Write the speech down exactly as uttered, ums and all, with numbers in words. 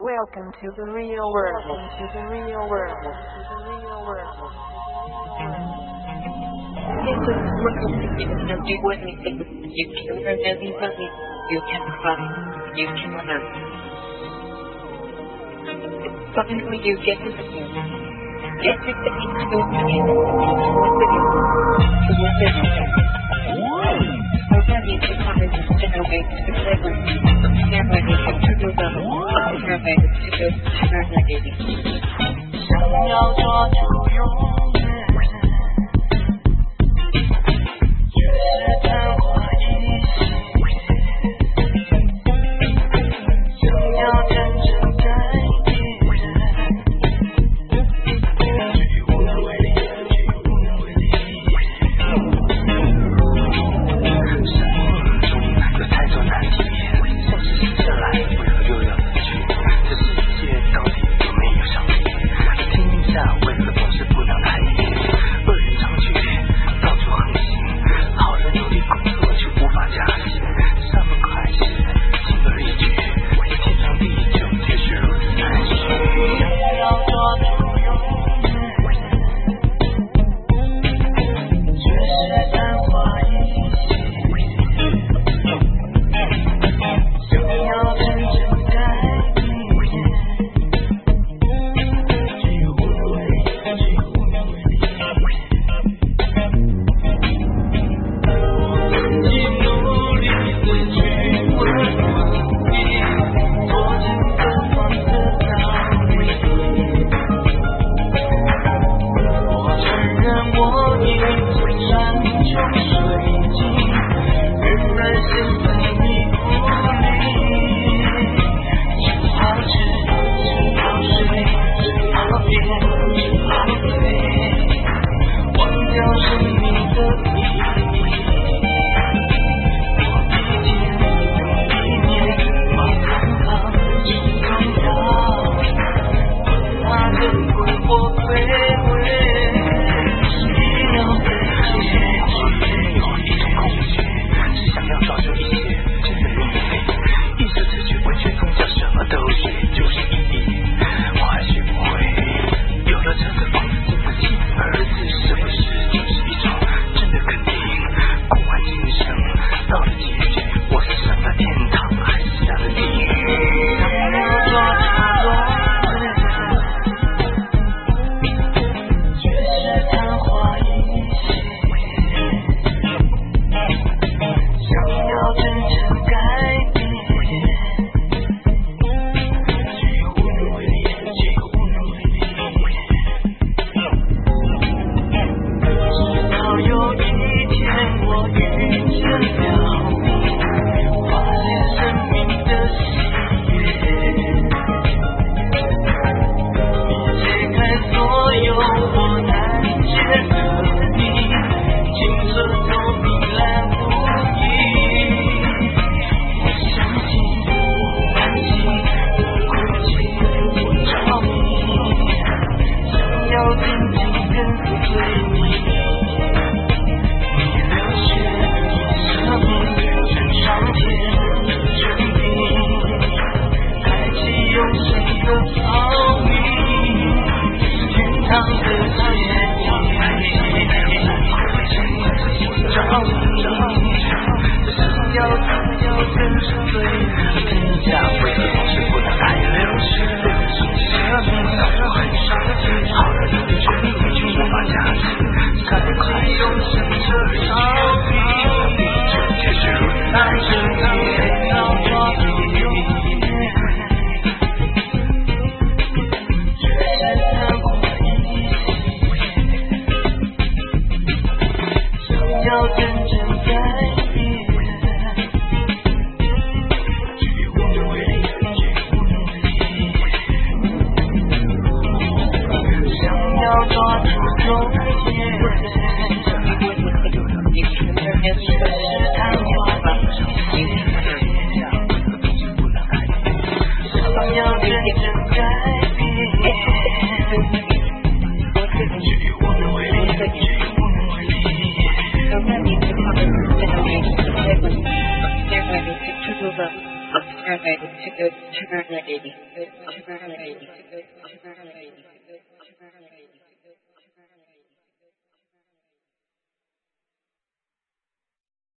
Welcome to the real world. Welcome to the real world. To the real world. Think of what you can do anything. You can learn anybody. You can cry. You can learn. Suddenly you get to see everything is so clear. To live everything. Already decided to know ways to clever. Never needed to do them. Never needed to do eternity. 想要抓住永远，却是昙花一现。想要真正改变，却又无能为力，却又无能为力。生活中有太多难题，像是醒着来，为何又要离去？这世界到底有没有上帝？天下为何总是不能太平？恶人常去，到处横行，好人努力工作却无法加薪，上门快事，轻而易举，天长地久却是如此难寻。想要抓住永远，却是昙花一现。想要真正改变，却又无能为力，却又无能为力。我自己努力的去问自己，做尽各方的道理。我承认我已经山穷水尽，原来现在你不理。只好吃，只好睡，只好变，只好醉，忘掉生命的意义。我一天又一年，往堂堂只重要，他的魂魄归位，需要的结局。我一直空虚，只想要抓住一切真的命运，一时自觉完全从小什么都学，就是意义。我还学不会，有了车子房子金子妻子儿子，是不是就是一种真的肯定？过完今生，到了结局，我是上了天堂还是下了地狱？想要抓住永远，却是昙花一现。想要真正改变，却又无能为力，却又无能为力。直到有一天我遇见了你，发现生命的喜悦，你解开所有我难解的谜，清澈透明来无疑。我相信，我欢喜，我哭泣，我着迷，想要紧紧跟随你。你流血，你舍命，全上天的权柄，开启永生的奥秘，天堂的结局。着迷，想要想要跟随，天下为何总是不能太流逝？舍命到了很伤心，好人努力权力却无法加持，开启永生的奥秘，却是如此难寻，要抓住永远，却是昙花一现。想要真正改变，却又无能为力，却又无能为力。想要抓住永远，却是昙花一现。想要真正改变，却又无能为力，却又无能为力。 Never needed to do them. Never needed to sugar lady, sugar lady, sugar lady.